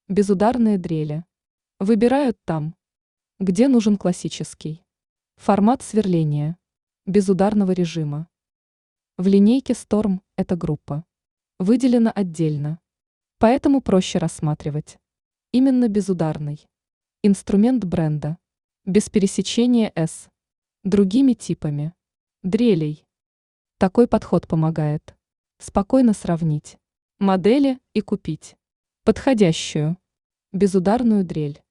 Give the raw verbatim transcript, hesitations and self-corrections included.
Безударные дрели. Выбирают там, где нужен классический формат сверления безударного режима. В линейке Storm эта группа выделена отдельно, поэтому проще рассматривать именно безударный инструмент бренда, без пересечения с другими типами дрелей. Такой подход помогает спокойно сравнить модели и купить подходящую безударную дрель.